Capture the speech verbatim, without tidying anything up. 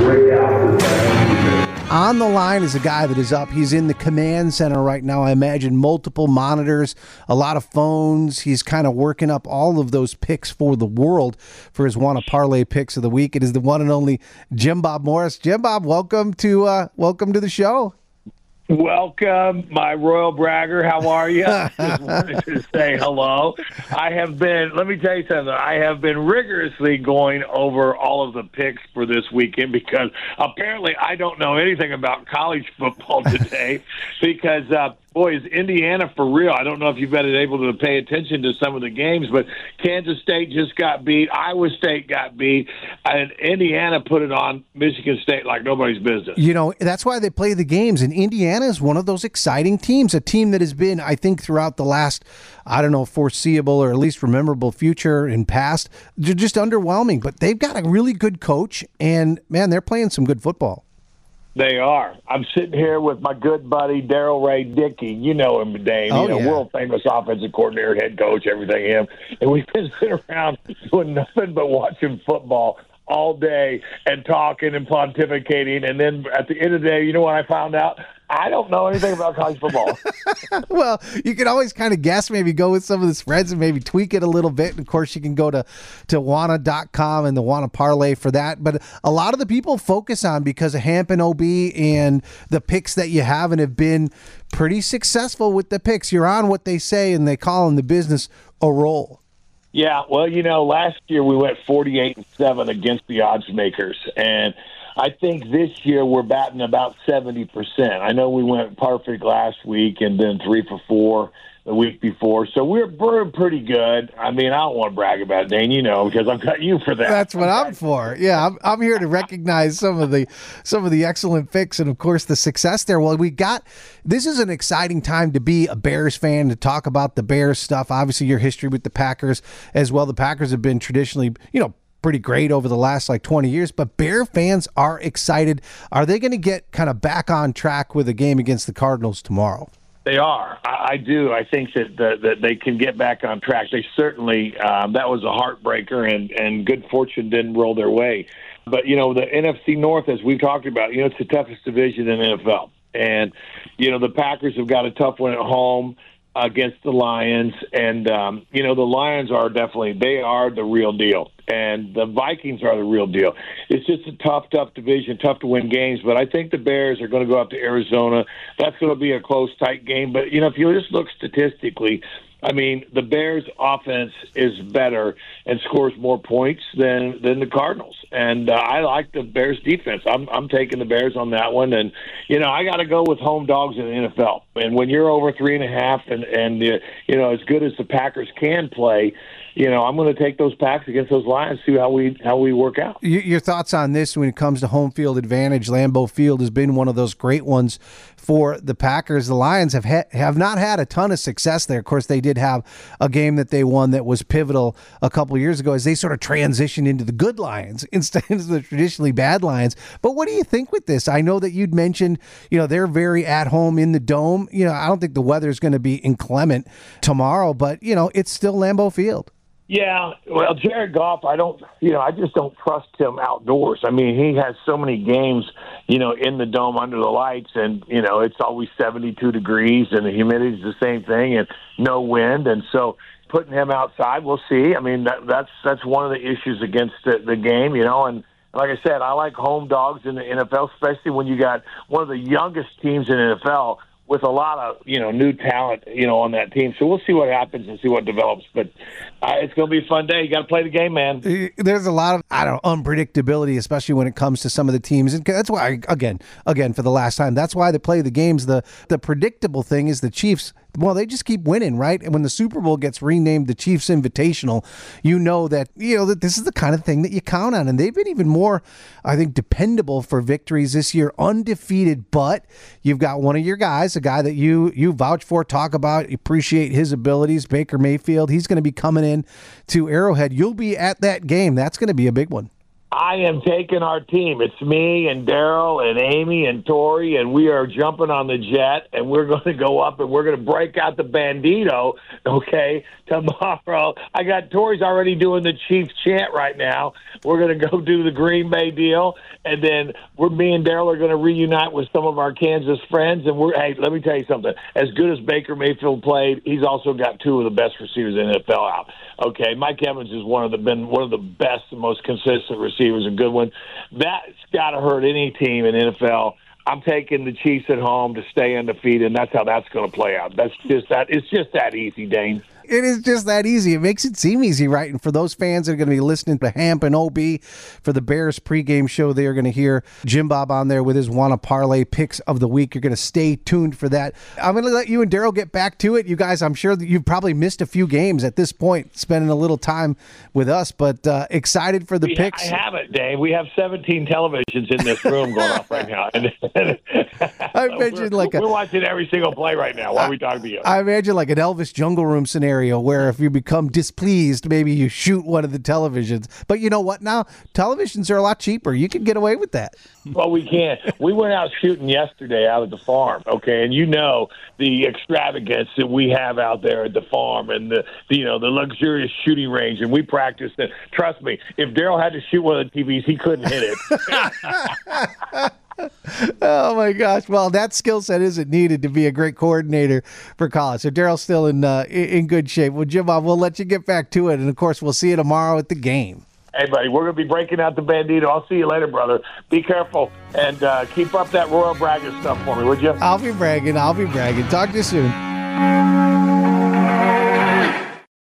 On the line is a guy that is up. He's in the command center right now. I imagine multiple monitors, a lot of phones. He's kind of working up all of those picks for the world for his Wanna Parlay picks of the week. It is the one and only Jim Bob Morris. Jim Bob, welcome to uh, welcome to the show. Welcome, my royal bragger. How are you? Just wanted to say hello. I have been, let me tell you something, I have been rigorously going over all of the picks for this weekend because apparently I don't know anything about college football today because, uh, boy, is Indiana for real. I don't know if you've been able to pay attention to some of the games, but Kansas State just got beat. Iowa State got beat. And Indiana put it on Michigan State like nobody's business. You know, that's why they play the games. And Indiana is one of those exciting teams, a team that has been, I think, throughout the last, I don't know, foreseeable or at least rememberable future and past, they're just underwhelming. But they've got a really good coach, and, man, they're playing some good football. They are. I'm sitting here with my good buddy Daryl Ray Dickey. You know him, Dane. Oh, you know, yeah. world famous offensive coordinator, head coach, everything him. And we've been sitting around doing nothing but watching football all day and talking and pontificating. And then at the end of the day, you know what I found out? I don't know anything about college football. Well, you can always kind of guess, maybe go with some of the spreads and maybe tweak it a little bit. And of course, you can go to, to Wanna dot com and the Wanna Parlay for that. But a lot of the people focus on because of Hamp and O B and the picks that you have and have been pretty successful with the picks. You're on what they say, and they call in the business a roll. Yeah, well, you know, last year we went forty-eight and seven against the odds makers, and I think this year we're batting about seventy percent. I know we went perfect last week and then three for four the week before, so we're, we're pretty good. I mean, I don't want to brag about it, Dane, you know, because I've got you for that. That's what I'm for. Yeah, I'm, I'm here to recognize some of the some of the excellent picks and, of course, the success there. Well, we got this is an exciting time to be a Bears fan, to talk about the Bears stuff. Obviously, your history with the Packers as well. The Packers have been traditionally, you know, pretty great over the last like twenty years, but Bear fans are excited. Are they going to get kind of back on track with a game against the Cardinals tomorrow? They are. I, I do. I think that, that that they can get back on track. They certainly, um, that was a heartbreaker, and, and good fortune didn't roll their way. But, you know, the N F C North, as we've talked about, you know, it's the toughest division in the N F L. And, you know, the Packers have got a tough one at home against the Lions. And, um, you know, the Lions are definitely, they are the real deal. And the Vikings are the real deal. It's just a tough, tough division, tough to win games. But I think the Bears are going to go up to Arizona. That's going to be a close, tight game. But, you know, if you just look statistically, I mean, the Bears' offense is better and scores more points than than the Cardinals. And uh, I like the Bears' defense. I'm I'm taking the Bears on that one. And, you know, I got to go with home dogs in the N F L. And when you're over three and a half and, and uh, you know, as good as the Packers can play, you know, I'm going to take those Packs against those Lions, see how we how we work out. Your thoughts on this when it comes to home field advantage? Lambeau Field has been one of those great ones for the Packers. The Lions have ha- have not had a ton of success there. Of course, they did have a game that they won that was pivotal a couple of years ago as they sort of transitioned into the good Lions instead of the traditionally bad Lions. But what do you think with this? I know that you'd mentioned, you know, they're very at home in the Dome. You know, I don't think the weather is going to be inclement tomorrow, but, you know, it's still Lambeau Field. Yeah, well, Jared Goff, I don't, you know, I just don't trust him outdoors. I mean, he has so many games, you know, in the dome under the lights, and, you know, it's always seventy-two degrees, and the humidity is the same thing, and no wind. And so putting him outside, we'll see. I mean, that, that's that's one of the issues against the, the game, you know, and like I said, I like home dogs in the N F L, especially when you got one of the youngest teams in the N F L with a lot of, you know, new talent, you know, on that team. So we'll see what happens and see what develops. But uh, it's going to be a fun day. You got to play the game, man. There's a lot of, I don't know, unpredictability, especially when it comes to some of the teams. And that's why, again, again, for the last time, that's why they play the games. The, the predictable thing is the Chiefs, well, they just keep winning, right? And when the Super Bowl gets renamed the Chiefs Invitational, you know that, you know, that this is the kind of thing that you count on. And they've been even more, I think, dependable for victories this year, undefeated. But you've got one of your guys, a guy that you you vouch for, talk about, appreciate his abilities, Baker Mayfield. He's going to be coming in to Arrowhead. You'll be at that game. That's going to be a big one. I am taking our team. It's me and Daryl and Amy and Tori, and we are jumping on the jet, and we're going to go up, and we're going to break out the Bandito, okay, tomorrow. I got Tori's already doing the Chiefs chant right now. We're going to go do the Green Bay deal, and then we're me and Daryl are going to reunite with some of our Kansas friends, and we're, hey, let me tell you something. As good as Baker Mayfield played, he's also got two of the best receivers in the N F L out. Okay, Mike Evans is one of the been one of the best and most consistent receivers, a good one. That's got to hurt any team in the N F L. I'm taking the Chiefs at home to stay undefeated, and that's how that's going to play out. That's just that. It's just that easy, Dane. It is just that easy. It makes it seem easy, right? And for those fans that are going to be listening to Hamp and O B for the Bears pregame show, they are going to hear Jim Bob on there with his Wanna Parlay picks of the week. You're going to stay tuned for that. I'm going to let you and Daryl get back to it. You guys, I'm sure that you've probably missed a few games at this point, spending a little time with us, but uh, excited for the we, picks. I haven't, Dave. We have seventeen televisions in this room going off right now. I imagine we're, like a, we're watching every single play right now while we talk to you. I imagine like an Elvis Jungle Room scenario where if you become displeased, maybe you shoot one of the televisions. But you know what? Now televisions are a lot cheaper. You can get away with that. Well, we can. We went out shooting yesterday out at the farm, okay, and you know the extravagance that we have out there at the farm, and the, the you know the luxurious shooting range, and we practiced it. Trust me, if Daryl had to shoot one of the T Vs, he couldn't hit it. Oh my gosh! Well, that skill set isn't needed to be a great coordinator for college. So Daryl's still in uh, in good shape. Well, Jim, we'll let you get back to it, and of course, we'll see you tomorrow at the game. Hey, buddy, we're going to be breaking out the Bandito. I'll see you later, brother. Be careful and uh, keep up that Royal Braggers stuff for me, would you? I'll be bragging. I'll be bragging. Talk to you soon.